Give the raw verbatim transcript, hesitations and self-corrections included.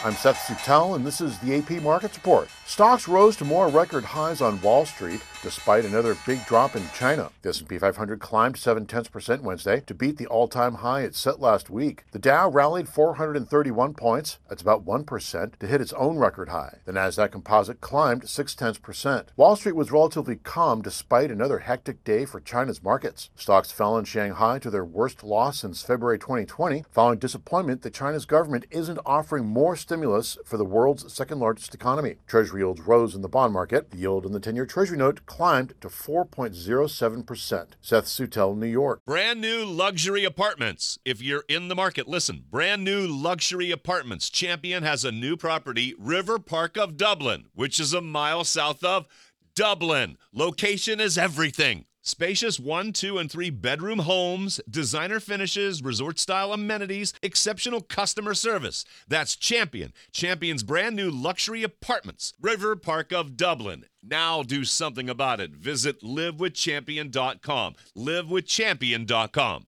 I'm Seth Suttel, and this is the A P Market Report. Stocks rose to more record highs on Wall Street, despite another big drop in China. The S and P five hundred climbed seven tenths percent Wednesday to beat the all-time high it set last week. The Dow rallied four hundred thirty-one points, that's about one percent, to hit its own record high. The Nasdaq Composite climbed six tenths percent. Wall Street was relatively calm despite another hectic day for China's markets. Stocks fell in Shanghai to their worst loss since February twenty twenty, following disappointment that China's government isn't offering more stimulus for the world's second-largest economy. Treasury yields rose in the bond market. The yield on the ten-year Treasury note climbed to four point oh seven percent. Seth Suttel, New York. Brand new luxury apartments. If you're in the market, listen. Brand new luxury apartments. Champion has a new property, River Park of Dublin, which is a mile south of Dublin. Location is everything. Spacious one, two, and three bedroom homes, designer finishes, resort-style amenities, exceptional customer service. That's Champion. Champion's brand new luxury apartments. River Park of Dublin. Now do something about it. Visit live with champion dot com. live with champion dot com.